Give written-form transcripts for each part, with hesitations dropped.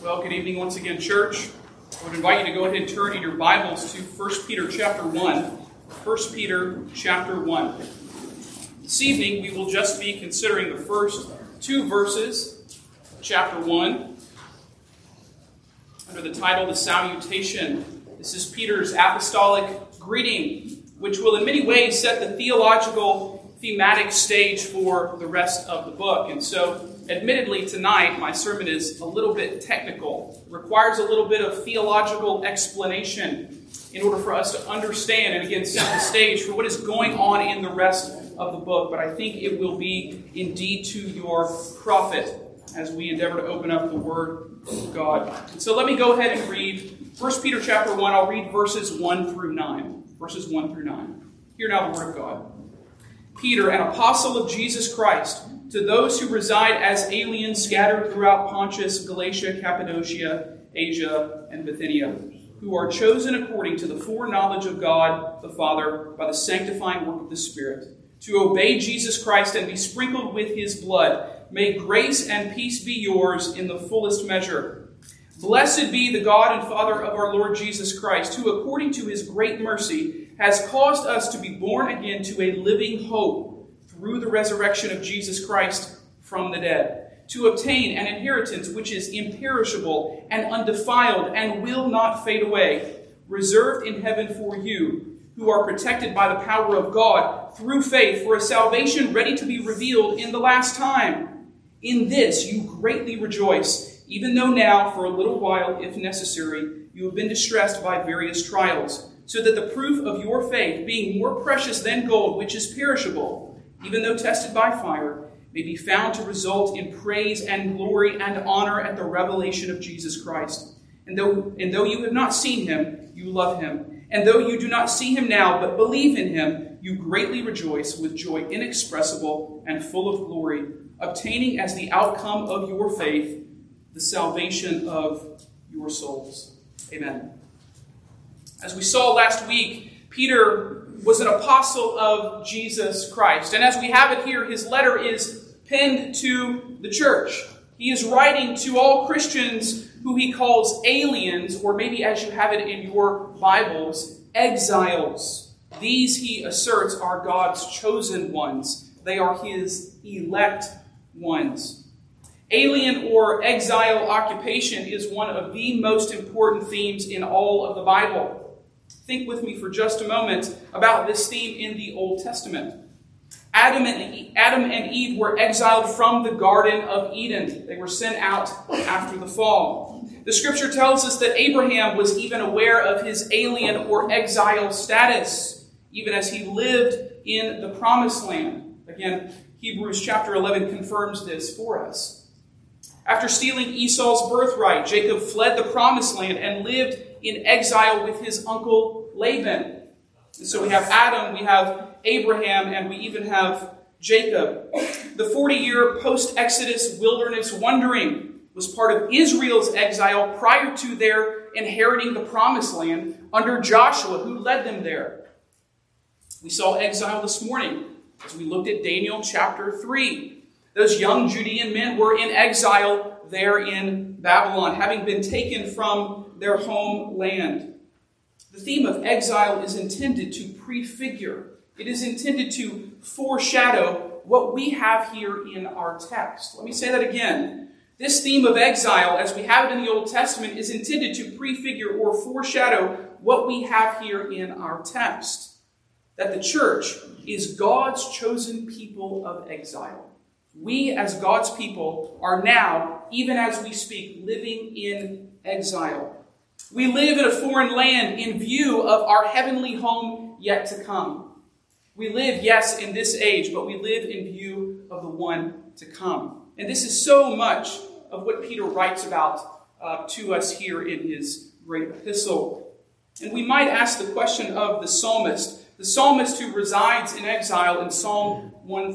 Well, good evening once again, church. I would invite you to go ahead and turn in your Bibles to 1 Peter chapter 1. 1 Peter chapter 1. This evening, we will just be considering the first two verses of chapter 1 under the title, The Salutation. This is Peter's apostolic greeting, which will in many ways set the theological, thematic stage for the rest of the book. And so, admittedly, tonight, my sermon is a little bit technical. It requires a little bit of theological explanation in order for us to understand and again set the stage for what is going on in the rest of the book. But I think it will be indeed to your profit as we endeavor to open up the Word of God. And so let me go ahead and read 1 Peter chapter 1. I'll read verses 1 through 9. Verses 1 through 9. Hear now the Word of God. Peter, an apostle of Jesus Christ, to those who reside as aliens scattered throughout Pontus, Galatia, Cappadocia, Asia, and Bithynia, who are chosen according to the foreknowledge of God the Father by the sanctifying work of the Spirit, to obey Jesus Christ and be sprinkled with his blood. May grace and peace be yours in the fullest measure. Blessed be the God and Father of our Lord Jesus Christ, who according to his great mercy has caused us to be born again to a living hope through the resurrection of Jesus Christ from the dead, to obtain an inheritance which is imperishable and undefiled and will not fade away, reserved in heaven for you, who are protected by the power of God through faith for a salvation ready to be revealed in the last time. In this you greatly rejoice, even though now, for a little while, if necessary, you have been distressed by various trials, so that the proof of your faith, being more precious than gold, which is perishable, even though tested by fire, may be found to result in praise and glory and honor at the revelation of Jesus Christ. And though you have not seen him, you love him. And though you do not see him now, but believe in him, you greatly rejoice with joy inexpressible and full of glory, obtaining as the outcome of your faith the salvation of your souls. Amen. As we saw last week, Peter was an apostle of Jesus Christ. And as we have it here, his letter is penned to the church. He is writing to all Christians who he calls aliens, or maybe as you have it in your Bibles, exiles. These, he asserts, are God's chosen ones. They are his elect ones. Alien or exile occupation is one of the most important themes in all of the Bible. Think with me for just a moment about this theme in the Old Testament. Adam and Eve were exiled from the Garden of Eden. They were sent out after the fall. The scripture tells us that Abraham was even aware of his alien or exile status, even as he lived in the Promised Land. Again, Hebrews chapter 11 confirms this for us. After stealing Esau's birthright, Jacob fled the Promised Land and lived in exile with his uncle Laban. And so we have Adam, we have Abraham, and we even have Jacob. The 40-year post-Exodus wilderness wandering was part of Israel's exile prior to their inheriting the Promised Land under Joshua, who led them there. We saw exile this morning as we looked at Daniel chapter 3. Those young Judean men were in exile there in Babylon, having been taken from their homeland. The theme of exile is intended to prefigure. It is intended to foreshadow what we have here in our text. Let me say that again. This theme of exile, as we have it in the Old Testament, is intended to prefigure or foreshadow what we have here in our text. That the church is God's chosen people of exile. We, as God's people, are now, even as we speak, living in exile. We live in a foreign land in view of our heavenly home yet to come. We live, yes, in this age, but we live in view of the one to come. And this is so much of what Peter writes about to us here in his great epistle. And we might ask the question of the psalmist who resides in exile in Psalm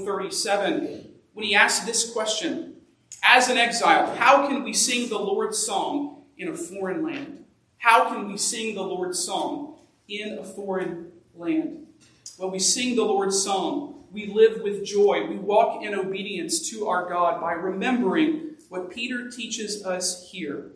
137, when he asks this question: as an exile, how can we sing the Lord's song in a foreign land? How can we sing the Lord's song in a foreign land? Well, we sing the Lord's song. We live with joy. We walk in obedience to our God by remembering what Peter teaches us here.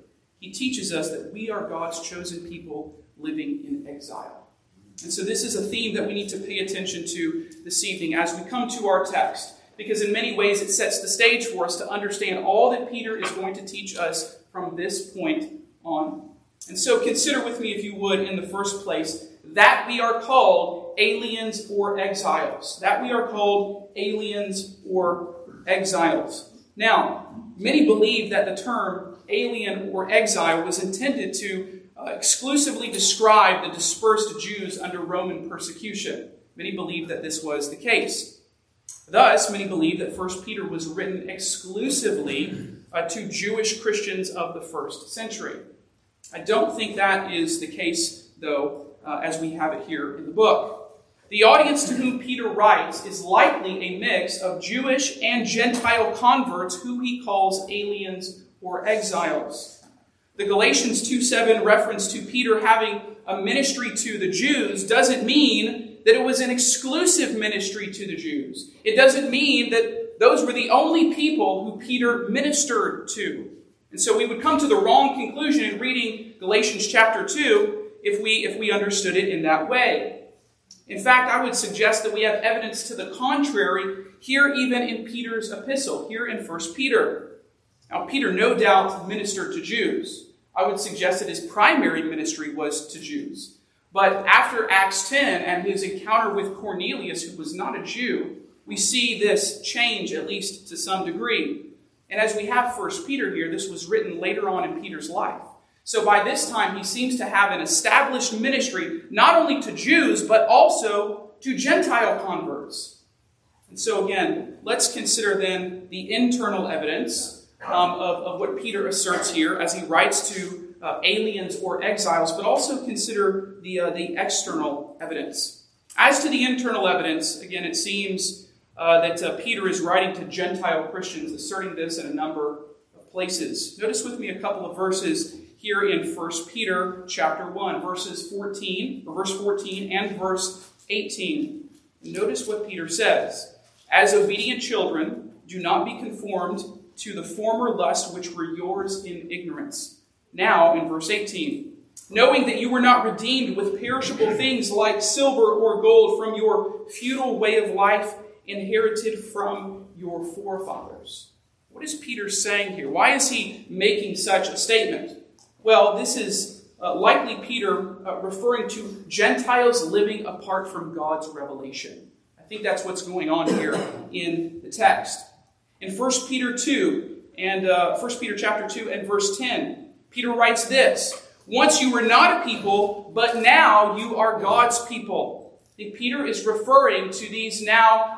he teaches us that we are God's chosen people living in exile. And so this is a theme that we need to pay attention to this evening as we come to our text, because in many ways it sets the stage for us to understand all that Peter is going to teach us from this point on. And so consider with me, if you would, in the first place, that we are called aliens or exiles. That we are called aliens or exiles. Now, many believe that the term alien or exile was intended to exclusively describe the dispersed Jews under Roman persecution. Many believe that this was the case. Thus, many believe that 1 Peter was written exclusively to Jewish Christians of the first century. I don't think that is the case, though, as we have it here in the book. The audience to whom Peter writes is likely a mix of Jewish and Gentile converts who he calls aliens or exiles. The Galatians 2:7 reference to Peter having a ministry to the Jews doesn't mean that it was an exclusive ministry to the Jews. It doesn't mean that those were the only people who Peter ministered to. And so we would come to the wrong conclusion in reading Galatians chapter 2 if we understood it in that way. In fact, I would suggest that we have evidence to the contrary here even in Peter's epistle, here in 1 Peter. Now, Peter no doubt ministered to Jews. I would suggest that his primary ministry was to Jews. But after Acts 10 and his encounter with Cornelius, who was not a Jew, we see this change, at least to some degree. And as we have 1 Peter here, this was written later on in Peter's life. So by this time, he seems to have an established ministry, not only to Jews, but also to Gentile converts. And so again, let's consider then the internal evidence of what Peter asserts here as he writes to aliens or exiles, but also consider the external evidence. As to the internal evidence, again, it seems that Peter is writing to Gentile Christians, asserting this in a number of places. Notice with me a couple of verses here in 1 Peter chapter 1, verse 14 and verse 18. Notice what Peter says. As obedient children, do not be conformed to the former lust which were yours in ignorance. Now, in verse 18, knowing that you were not redeemed with perishable things like silver or gold from your futile way of life inherited from your forefathers. What is Peter saying here? Why is he making such a statement? Well, this is likely Peter referring to Gentiles living apart from God's revelation. I think that's what's going on here in the text. In 1 Peter 2 and 1 Peter chapter 2 and verse 10, Peter writes this: once you were not a people, but now you are God's people. I think Peter is referring to these now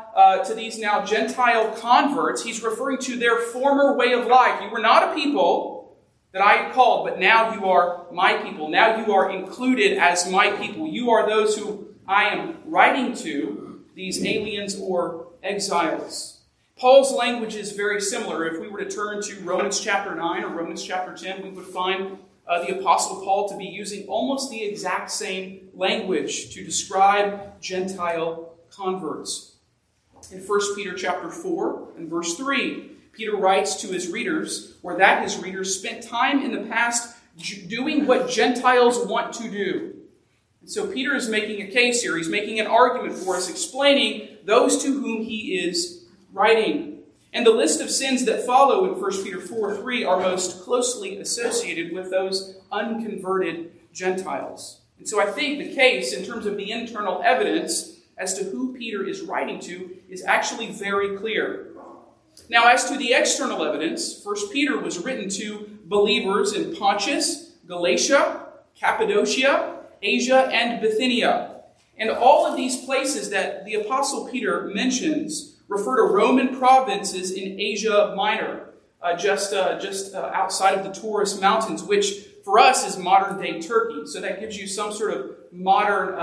Gentile converts. He's referring to their former way of life. You were not a people that I had called, but now you are my people. Now you are included as my people. You are those who I am writing to, these aliens or exiles. Paul's language is very similar. If we were to turn to Romans chapter 9 or Romans chapter 10, we would find the Apostle Paul to be using almost the exact same language to describe Gentile converts. In 1 Peter chapter 4 and verse 3, Peter writes to his readers, or that his readers spent time in the past doing what Gentiles want to do. And so Peter is making a case here. He's making an argument for us, explaining those to whom he is writing. And the list of sins that follow in 1 Peter 4:3 are most closely associated with those unconverted Gentiles. And so I think the case, in terms of the internal evidence as to who Peter is writing to, is actually very clear. Now, as to the external evidence, 1 Peter was written to believers in Pontus, Galatia, Cappadocia, Asia, and Bithynia. And all of these places that the Apostle Peter mentions refer to Roman provinces in Asia Minor, just outside of the Taurus Mountains, which for us is modern-day Turkey. So that gives you some sort of modern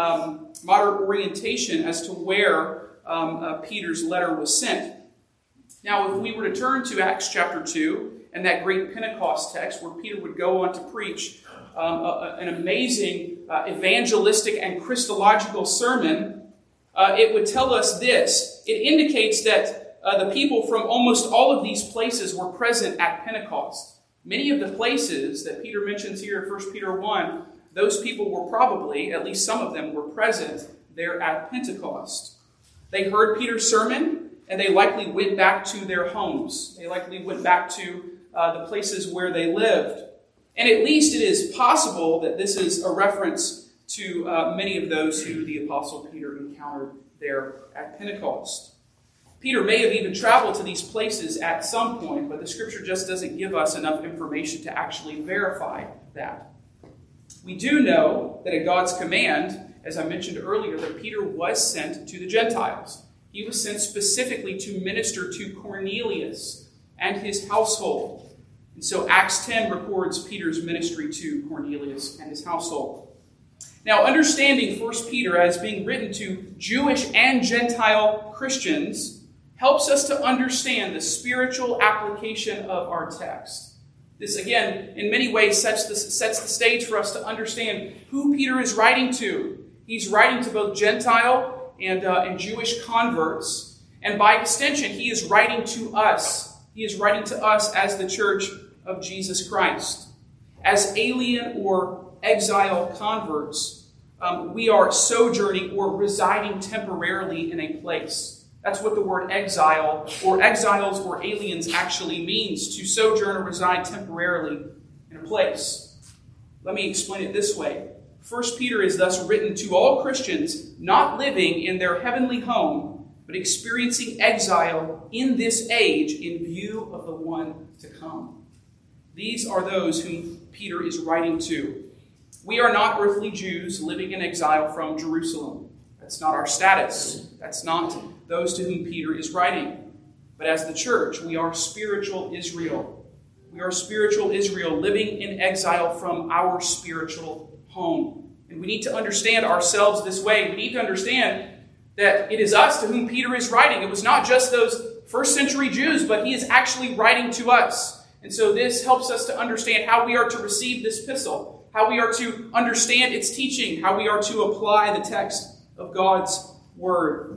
orientation as to where Peter's letter was sent. Now, if we were to turn to Acts chapter 2 and that great Pentecost text where Peter would go on to preach an amazing evangelistic and Christological sermon, it would tell us this. It indicates that the people from almost all of these places were present at Pentecost. Many of the places that Peter mentions here in 1 Peter 1, those people were probably, at least some of them, were present there at Pentecost. They heard Peter's sermon, and they likely went back to their homes. They likely went back to the places where they lived. And at least it is possible that this is a reference to many of those who the Apostle Peter encountered there at Pentecost. Peter may have even traveled to these places at some point, but the Scripture just doesn't give us enough information to actually verify that. We do know that at God's command, as I mentioned earlier, that Peter was sent to the Gentiles. He was sent specifically to minister to Cornelius and his household. And so Acts 10 records Peter's ministry to Cornelius and his household. Now, understanding 1 Peter as being written to Jewish and Gentile Christians helps us to understand the spiritual application of our text. This, again, in many ways sets the stage for us to understand who Peter is writing to. He's writing to both Gentile and Jewish converts, and by extension, he is writing to us. He is writing to us as the church of Jesus Christ. As alien or exile converts, we are sojourning or residing temporarily in a place. That's what the word exile or exiles or aliens actually means, to sojourn or reside temporarily in a place. Let me explain it this way. 1 Peter is thus written to all Christians not living in their heavenly home, but experiencing exile in this age in view of the one to come. These are those whom Peter is writing to. We are not earthly Jews living in exile from Jerusalem. That's not our status. That's not those to whom Peter is writing. But as the church, we are spiritual Israel. We are spiritual Israel living in exile from our spiritual home. And we need to understand ourselves this way. We need to understand that it is us to whom Peter is writing. It was not just those first century Jews, but he is actually writing to us. And so this helps us to understand how we are to receive this epistle, how we are to understand its teaching, how we are to apply the text of God's word.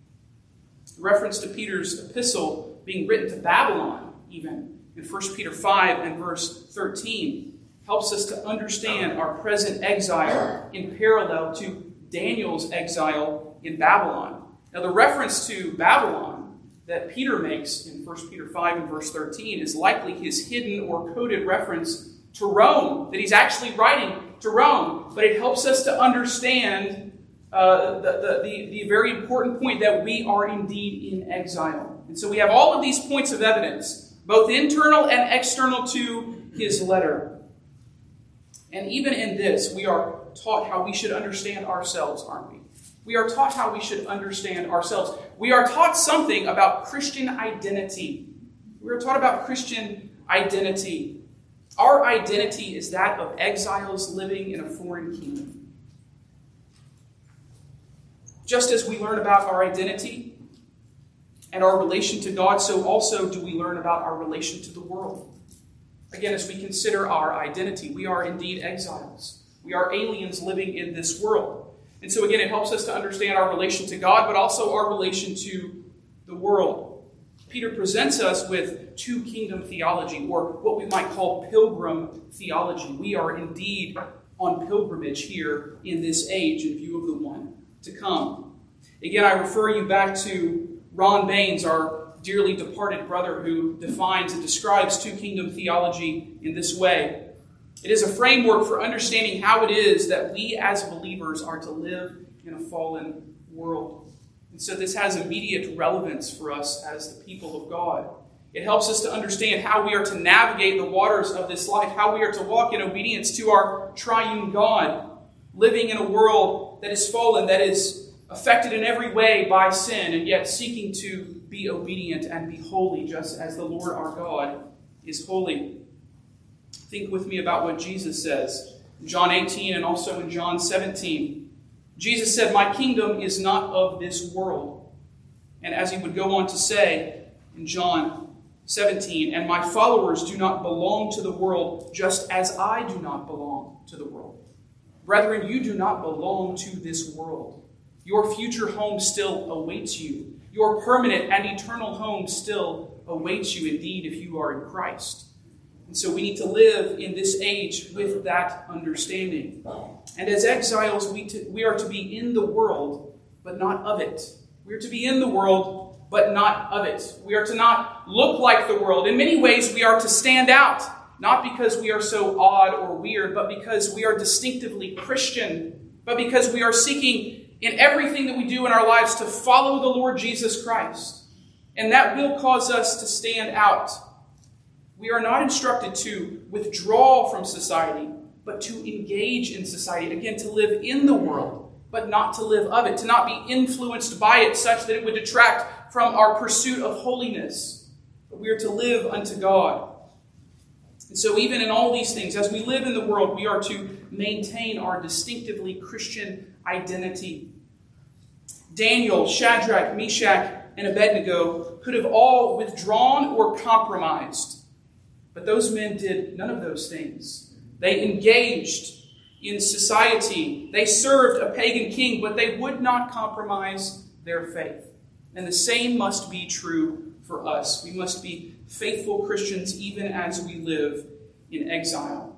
Reference to Peter's epistle being written to Babylon, even in 1 Peter 5 and verse 13, helps us to understand our present exile in parallel to Daniel's exile in Babylon. Now, the reference to Babylon that Peter makes in 1 Peter 5 and verse 13 is likely his hidden or coded reference to Rome, that he's actually writing to Rome. But it helps us to understand the very important point that we are indeed in exile. And so we have all of these points of evidence, both internal and external to his letter. And even in this, we are taught how we should understand ourselves, aren't we? We are taught how we should understand ourselves. We are taught something about Christian identity. We are taught about Christian identity. Our identity is that of exiles living in a foreign kingdom. Just as we learn about our identity and our relation to God, so also do we learn about our relation to the world. Again, as we consider our identity, we are indeed exiles. We are aliens living in this world. And so again, it helps us to understand our relation to God, but also our relation to the world. Peter presents us with two kingdom theology, or what we might call pilgrim theology. We are indeed on pilgrimage here in this age in view of the one to come. Again, I refer you back to Ron Baines, our dearly departed brother, who defines and describes two kingdom theology in this way. It is a framework for understanding how it is that we as believers are to live in a fallen world. And so this has immediate relevance for us as the people of God. It helps us to understand how we are to navigate the waters of this life, how we are to walk in obedience to our triune God, living in a world that is fallen, that is affected in every way by sin, and yet seeking to be obedient and be holy, just as the Lord our God is holy. Think with me about what Jesus says in John 18 and also in John 17. Jesus said, "My kingdom is not of this world." And as he would go on to say in John 17, "And my followers do not belong to the world, just as I do not belong to the world. Brethren, you do not belong to this world. Your future home still awaits you. Your permanent and eternal home still awaits you indeed if you are in Christ. And so we need to live in this age with that understanding. And as exiles, we are to be in the world, but not of it. We are to be in the world, but not of it. We are to not look like the world. In many ways, we are to stand out, not because we are so odd or weird, but because we are distinctively Christian, but because we are seeking in everything that we do in our lives to follow the Lord Jesus Christ. And that will cause us to stand out. We are not instructed to withdraw from society, but to engage in society. Again, to live in the world, but not to live of it. To not be influenced by it such that it would detract from our pursuit of holiness. But we are to live unto God. And so even in all these things, as we live in the world, we are to maintain our distinctively Christian identity. Daniel, Shadrach, Meshach, and Abednego could have all withdrawn or compromised. But those men did none of those things. They engaged in society. They served a pagan king, but they would not compromise their faith. And the same must be true for us. We must be faithful Christians even as we live in exile.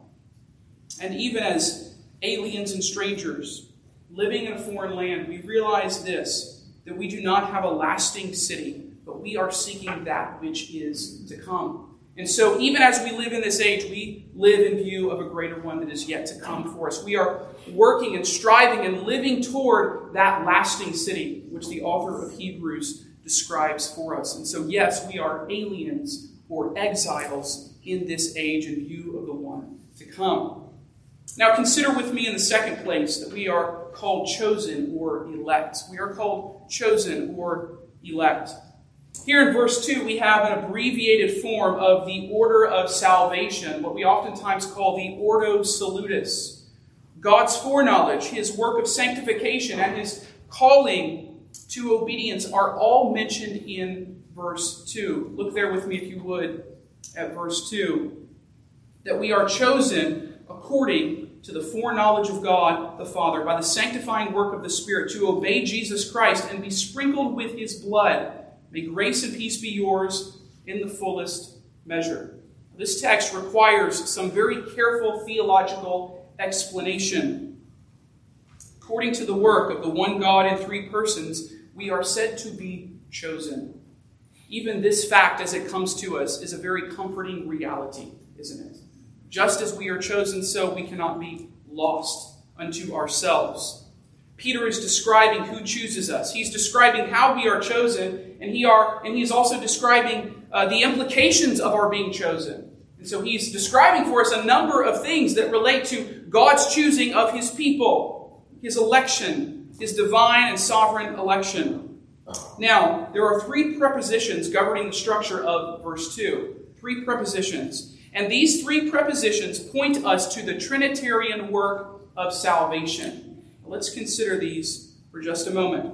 And even as aliens and strangers living in a foreign land, we realize this, that we do not have a lasting city, but we are seeking that which is to come. And so even as we live in this age, we live in view of a greater one that is yet to come for us. We are working and striving and living toward that lasting city, which the author of Hebrews describes for us. And so, yes, we are aliens or exiles in this age in view of the one to come. Now consider with me in the second place that we are called chosen or elect. We are called chosen or elect. Here in verse 2, we have an abbreviated form of the order of salvation, what we oftentimes call the Ordo Salutis. God's foreknowledge, His work of sanctification, and His calling to obedience are all mentioned in verse 2. Look there with me, if you would, at verse 2. That we are chosen according to the foreknowledge of God the Father, by the sanctifying work of the Spirit, to obey Jesus Christ and be sprinkled with His blood. May grace and peace be yours in the fullest measure. This text requires some very careful theological explanation. According to the work of the one God in three persons, we are said to be chosen. Even this fact, as it comes to us, is a very comforting reality, isn't it? Just as we are chosen, so we cannot be lost unto ourselves. Peter is describing who chooses us. He's describing how we are chosen, and he's also describing the implications of our being chosen. And so he's describing for us a number of things that relate to God's choosing of His people, His election, His divine and sovereign election. Now, there are three prepositions governing the structure of verse 2. Three prepositions. And these three prepositions point us to the Trinitarian work of salvation. Let's consider these for just a moment.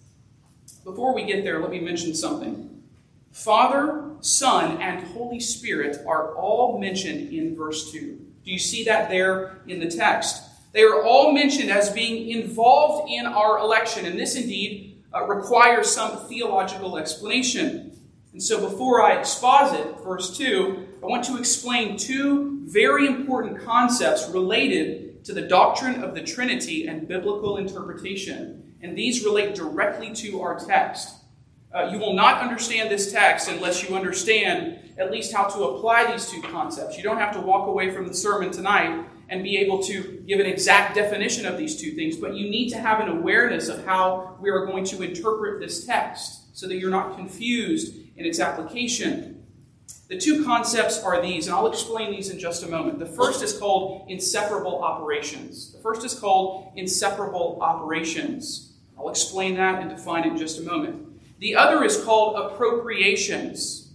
Before we get there, let me mention something. Father, Son, and Holy Spirit are all mentioned in verse 2. Do you see that there in the text? They are all mentioned as being involved in our election, and this indeed requires some theological explanation. And so before I exposit verse 2, I want to explain two very important concepts related to the doctrine of the Trinity and biblical interpretation. And these relate directly to our text. You will not understand this text unless you understand at least how to apply these two concepts. You don't have to walk away from the sermon tonight and be able to give an exact definition of these two things, but you need to have an awareness of how we are going to interpret this text so that you're not confused in its application. The two concepts are these, and I'll explain these in just a moment. The first is called inseparable operations. I'll explain that and define it in just a moment. The other is called appropriations.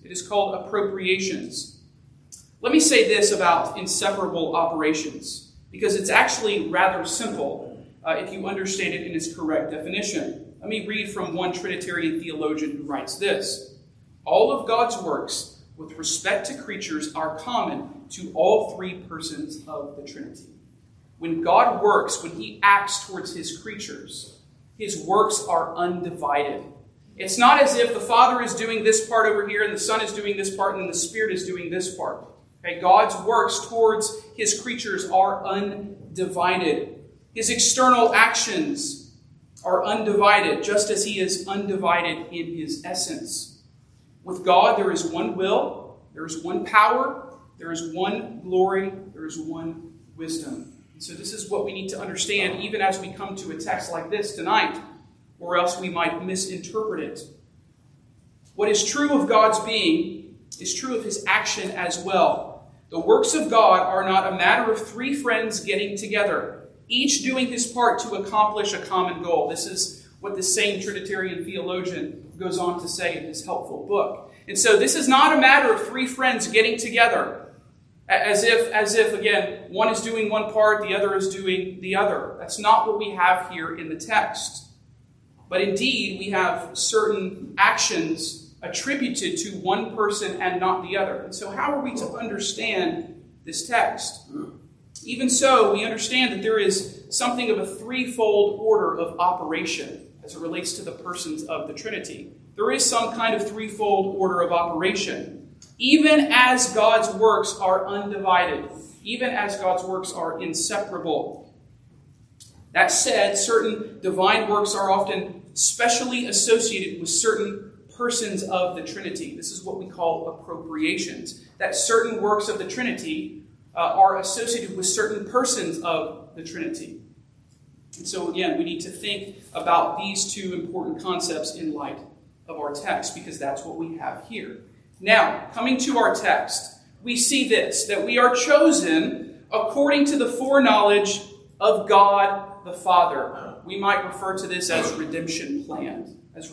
Let me say this about inseparable operations, because it's actually rather simple if you understand it in its correct definition. Let me read from one Trinitarian theologian who writes this. All of God's works with respect to creatures are common to all three persons of the Trinity. When God works, when He acts towards His creatures, His works are undivided. It's not as if the Father is doing this part over here and the Son is doing this part and the Spirit is doing this part. Okay, God's works towards his creatures are undivided. His external actions are undivided, just as he is undivided in his essence. With God, there is one will, there is one power, there is one glory, there is one wisdom. And so this is what we need to understand even as we come to a text like this tonight, or else we might misinterpret it. What is true of God's being is true of his action as well. The works of God are not a matter of three friends getting together, each doing his part to accomplish a common goal. This is what the same Trinitarian theologian goes on to say in his helpful book. And so this is not a matter of three friends getting together, as if again, one is doing one part, the other is doing the other. That's not what we have here in the text. But indeed, we have certain actions attributed to one person and not the other. And so how are we to understand this text? Even so, we understand that there is something of a threefold order of operation as it relates to the persons of the Trinity. There is some kind of threefold order of operation. Even as God's works are undivided, even as God's works are inseparable. That said, certain divine works are often specially associated with certain persons of the Trinity. This is what we call appropriations. That certain works of the Trinity are associated with certain persons of the Trinity. And so again, we need to think about these two important concepts in light of our text, because that's what we have here. Now, coming to our text, we see this, that we are chosen according to the foreknowledge of God the Father. We might refer to this as redemption plan.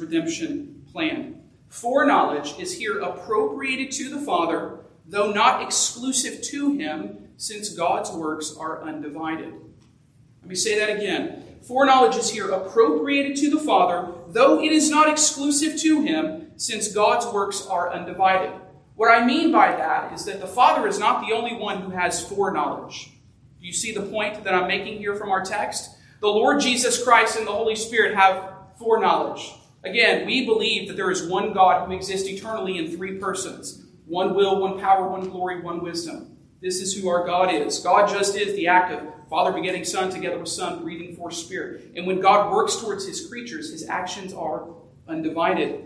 Foreknowledge is here appropriated to the Father, though not exclusive to him, since God's works are undivided. Let me say that again. Foreknowledge is here appropriated to the Father, though it is not exclusive to him, since God's works are undivided. What I mean by that is that the Father is not the only one who has foreknowledge. Do you see the point that I'm making here from our text? The Lord Jesus Christ and the Holy Spirit have foreknowledge. Again, we believe that there is one God who exists eternally in three persons. One will, one power, one glory, one wisdom. This is who our God is. God just is the act of Father begetting Son together with Son, breathing forth Spirit. And when God works towards his creatures, his actions are undivided.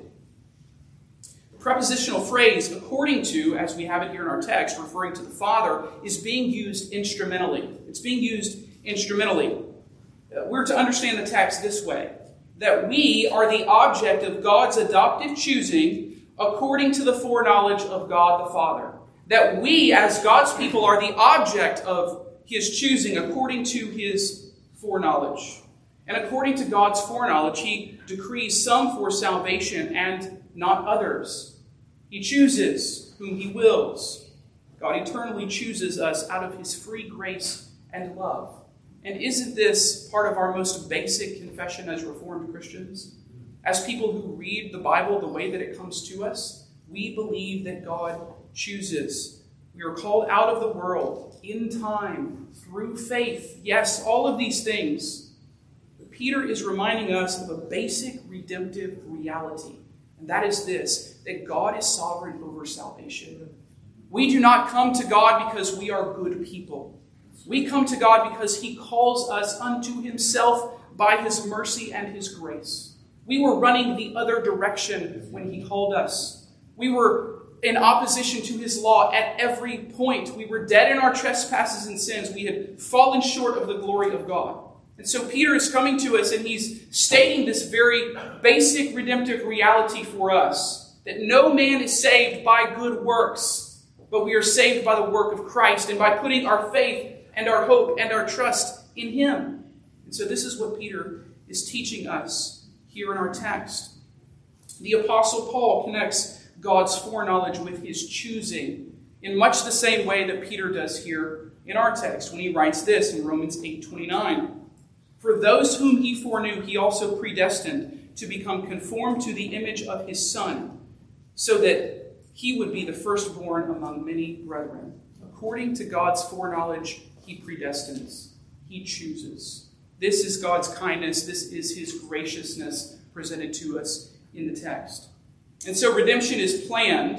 The prepositional phrase, according to, as we have it here in our text, referring to the Father, is being used instrumentally. It's being used instrumentally. We're to understand the text this way, that we are the object of God's adoptive choosing according to the foreknowledge of God the Father. That we, as God's people, are the object of his choosing according to his foreknowledge. And according to God's foreknowledge, he decrees some for salvation and not others. He chooses whom he wills. God eternally chooses us out of his free grace and love. And isn't this part of our most basic confession as Reformed Christians? As people who read the Bible the way that it comes to us, we believe that God chooses. We are called out of the world in time, through faith. Yes, all of these things. But Peter is reminding us of a basic redemptive reality. And that is this, that God is sovereign over salvation. We do not come to God because we are good people. We come to God because he calls us unto himself by his mercy and his grace. We were running the other direction when he called us. We were in opposition to his law at every point. We were dead in our trespasses and sins. We had fallen short of the glory of God. And so Peter is coming to us and he's stating this very basic redemptive reality for us. That no man is saved by good works, but we are saved by the work of Christ and by putting our faith and our hope and our trust in him. And so this is what Peter is teaching us here in our text. The Apostle Paul connects God's foreknowledge with his choosing in much the same way that Peter does here in our text when he writes this in Romans 8:29. For those whom he foreknew, he also predestined to become conformed to the image of his Son, so that he would be the firstborn among many brethren. According to God's foreknowledge, he predestines. He chooses. This is God's kindness. This is his graciousness presented to us in the text. And so redemption is planned,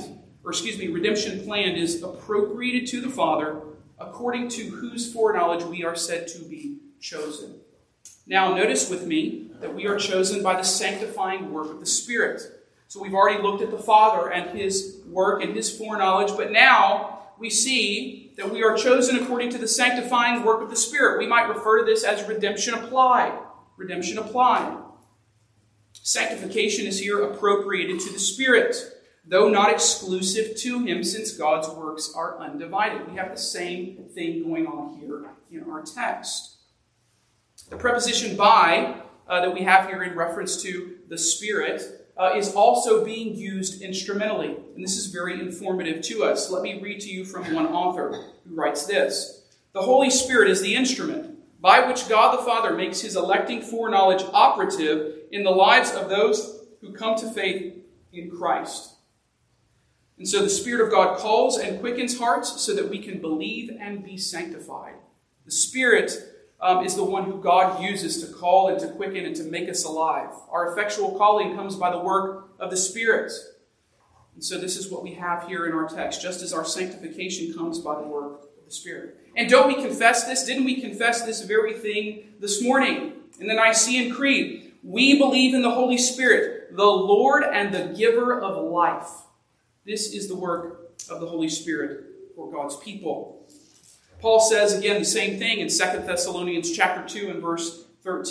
redemption planned is appropriated to the Father, according to whose foreknowledge we are said to be chosen. Now, notice with me that we are chosen by the sanctifying work of the Spirit. So we've already looked at the Father and his work and his foreknowledge, but now we see that we are chosen according to the sanctifying work of the Spirit. We might refer to this as redemption applied. Redemption applied. Sanctification is here appropriated to the Spirit, though not exclusive to him, since God's works are undivided. We have the same thing going on here in our text. The preposition by that we have here in reference to the Spirit is also being used instrumentally. And this is very informative to us. Let me read to you from one author who writes this. The Holy Spirit is the instrument by which God the Father makes his electing foreknowledge operative in the lives of those who come to faith in Christ. And so the Spirit of God calls and quickens hearts so that we can believe and be sanctified. The Spirit is the one who God uses to call and to quicken and to make us alive. Our effectual calling comes by the work of the Spirit. And so this is what we have here in our text, just as our sanctification comes by the work of the Spirit. And don't we confess this? Didn't we confess this very thing this morning in the Nicene Creed? We believe in the Holy Spirit, the Lord and the giver of life. This is the work of the Holy Spirit for God's people. Paul says again the same thing in 2 Thessalonians chapter 2 and verse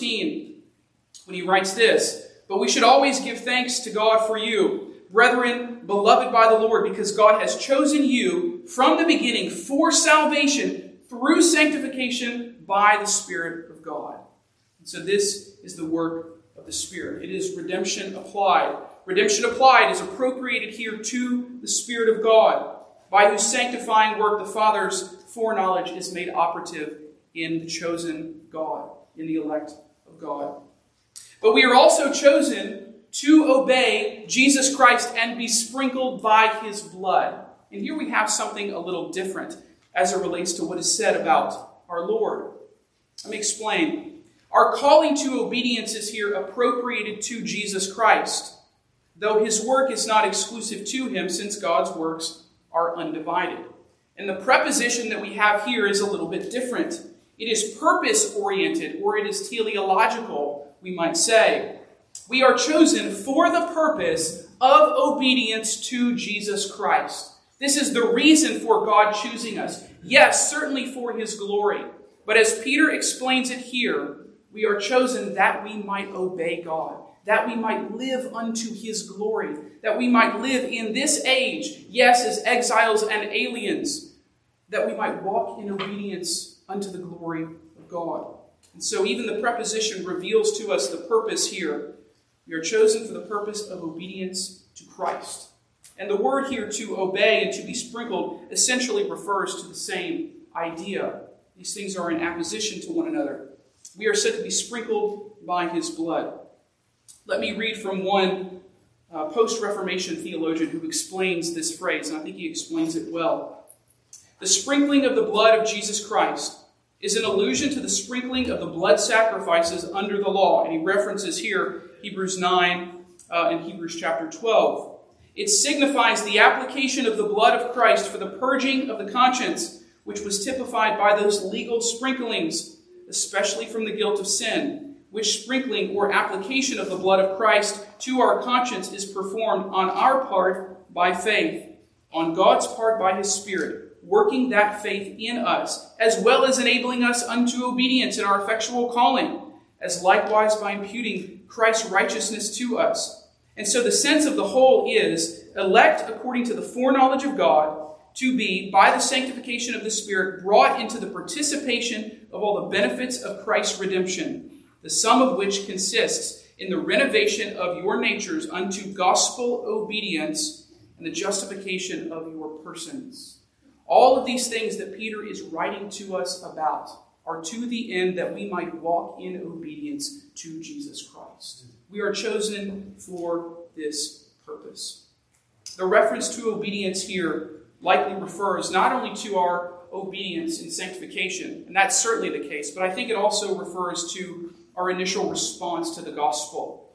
13 when he writes this, "But we should always give thanks to God for you, brethren, beloved by the Lord, because God has chosen you from the beginning for salvation through sanctification by the Spirit of God." And so this is the work of the Spirit. It is redemption applied. Redemption applied is appropriated here to the Spirit of God, by whose sanctifying work the Father's foreknowledge is made operative in the chosen God, in the elect of God. But we are also chosen to obey Jesus Christ and be sprinkled by his blood. And here we have something a little different as it relates to what is said about our Lord. Let me explain. Our calling to obedience is here appropriated to Jesus Christ, though his work is not exclusive to him, since God's works are undivided. And the preposition that we have here is a little bit different. It is purpose-oriented, or it is teleological, we might say. We are chosen for the purpose of obedience to Jesus Christ. This is the reason for God choosing us. Yes, certainly for his glory. But as Peter explains it here, we are chosen that we might obey God, that we might live unto his glory, that we might live in this age, yes, as exiles and aliens, that we might walk in obedience unto the glory of God. And so even the preposition reveals to us the purpose here. We are chosen for the purpose of obedience to Christ. And the word here, to obey and to be sprinkled, essentially refers to the same idea. These things are in apposition to one another. We are said to be sprinkled by his blood. Let me read from one post-Reformation theologian who explains this phrase, and I think he explains it well. The sprinkling of the blood of Jesus Christ is an allusion to the sprinkling of the blood sacrifices under the law. And he references here Hebrews 9 and Hebrews chapter 12. It signifies the application of the blood of Christ for the purging of the conscience, which was typified by those legal sprinklings, especially from the guilt of sin, which sprinkling or application of the blood of Christ to our conscience is performed on our part by faith, on God's part by his Spirit, working that faith in us, as well as enabling us unto obedience in our effectual calling, as likewise by imputing Christ's righteousness to us. And so the sense of the whole is, elect according to the foreknowledge of God, to be, by the sanctification of the Spirit, brought into the participation of all the benefits of Christ's redemption, the sum of which consists in the renovation of your natures unto gospel obedience and the justification of your persons. All of these things that Peter is writing to us about are to the end that we might walk in obedience to Jesus Christ. We are chosen for this purpose. The reference to obedience here likely refers not only to our obedience in sanctification, and that's certainly the case, but I think it also refers to our initial response to the gospel.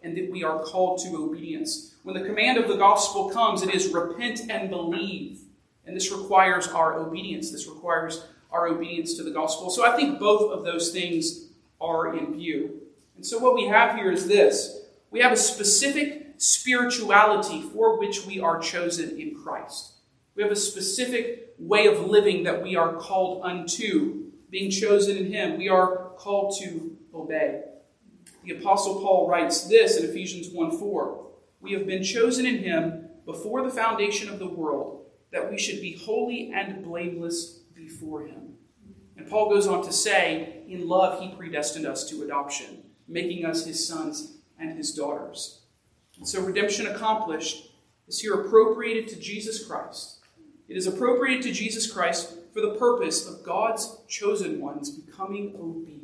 and that we are called to obedience. When the command of the gospel comes, it is repent and believe. And this requires our obedience. This requires our obedience to the gospel. So I think both of those things are in view. And so what we have here is this. We have a specific spirituality for which we are chosen in Christ. We have a specific way of living that we are called unto, being chosen in Him. We are called to obey. The Apostle Paul writes this in Ephesians 1:4. We have been chosen in Him before the foundation of the world, that we should be holy and blameless before Him. And Paul goes on to say, in love He predestined us to adoption, making us His sons and His daughters. And so redemption accomplished is here appropriated to Jesus Christ. It is appropriated to Jesus Christ for the purpose of God's chosen ones becoming obedient.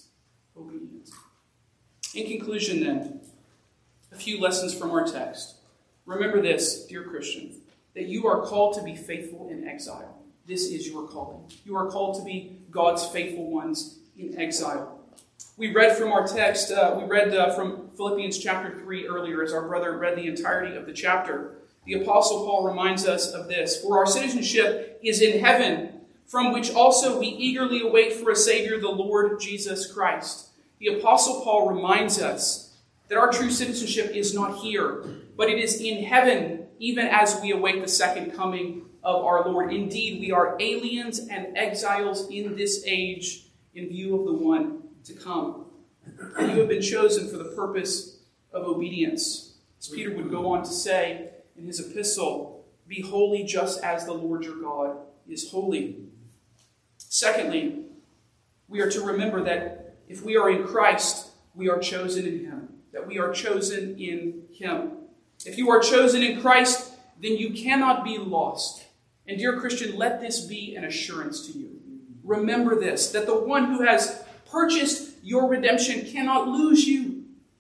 In conclusion then, a few lessons from our text. Remember this, dear Christian, that you are called to be faithful in exile. This is your calling. You are called to be God's faithful ones in exile. We read from our text, from Philippians chapter 3 earlier as our brother read the entirety of the chapter. The Apostle Paul reminds us of this. For our citizenship is in heaven, from which also we eagerly await for a Savior, the Lord Jesus Christ. The Apostle Paul reminds us that our true citizenship is not here, but it is in heaven, even as we await the second coming of our Lord. Indeed, we are aliens and exiles in this age in view of the one to come. And you have been chosen for the purpose of obedience. As Peter would go on to say in his epistle, be holy just as the Lord your God is holy. Secondly, we are to remember that if we are in Christ, we are chosen in Him. That we are chosen in Him. If you are chosen in Christ, then you cannot be lost. And dear Christian, let this be an assurance to you. Remember this, that the one who has purchased your redemption cannot lose you.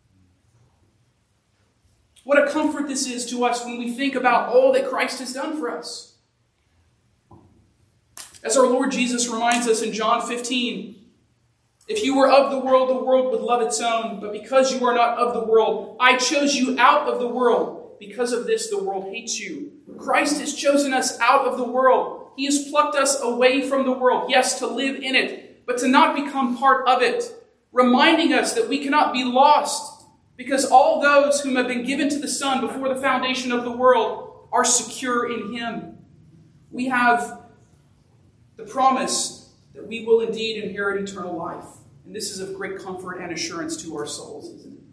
What a comfort this is to us when we think about all that Christ has done for us. As our Lord Jesus reminds us in John 15, if you were of the world would love its own. But because you are not of the world, I chose you out of the world. Because of this, the world hates you. Christ has chosen us out of the world. He has plucked us away from the world. Yes, to live in it, but to not become part of it. Reminding us that we cannot be lost. Because all those whom have been given to the Son before the foundation of the world are secure in Him. We have the promise that we will indeed inherit eternal life. And this is of great comfort and assurance to our souls, isn't it?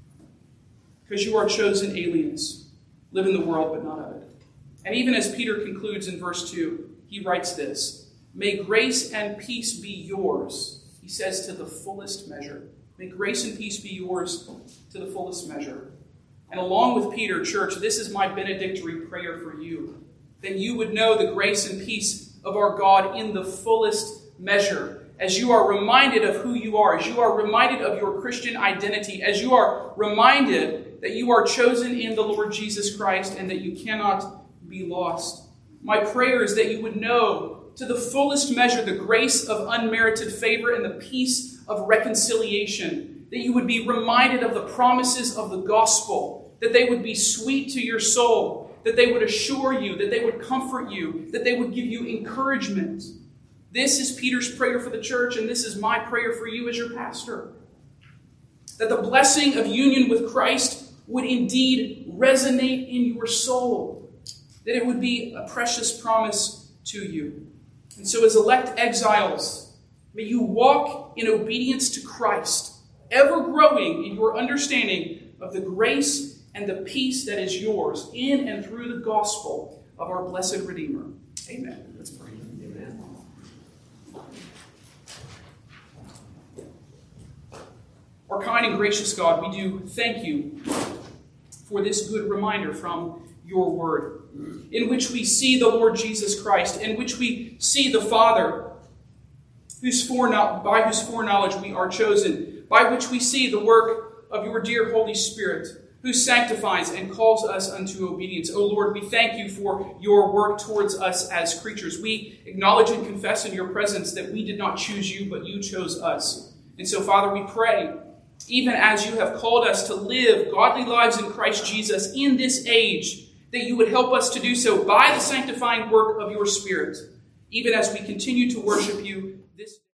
Because you are chosen aliens, live in the world but not of it. And even as Peter concludes in verse 2, he writes this, may grace and peace be yours, he says, to the fullest measure. May grace and peace be yours to the fullest measure. And along with Peter, church, this is my benedictory prayer for you, that you would know the grace and peace of our God in the fullest measure, as you are reminded of who you are, as you are reminded of your Christian identity, as you are reminded that you are chosen in the Lord Jesus Christ and that you cannot be lost. My prayer is that you would know to the fullest measure the grace of unmerited favor and the peace of reconciliation, that you would be reminded of the promises of the gospel, that they would be sweet to your soul, that they would assure you, that they would comfort you, that they would give you encouragement. This is Peter's prayer for the church, and this is my prayer for you as your pastor. That the blessing of union with Christ would indeed resonate in your soul. That it would be a precious promise to you. And so as elect exiles, may you walk in obedience to Christ, ever growing in your understanding of the grace and the peace that is yours in and through the gospel of our blessed Redeemer. Amen. Let's pray. Amen. Our kind and gracious God, we do thank you for this good reminder from your word, in which we see the Lord Jesus Christ, in which we see the Father, by whose foreknowledge we are chosen, by which we see the work of your dear Holy Spirit, who sanctifies and calls us unto obedience. O Lord, we thank you for your work towards us as creatures. We acknowledge and confess in your presence that we did not choose you, but you chose us. And so, Father, we pray even as you have called us to live godly lives in Christ Jesus in this age, that you would help us to do so by the sanctifying work of your Spirit, even as we continue to worship you this day.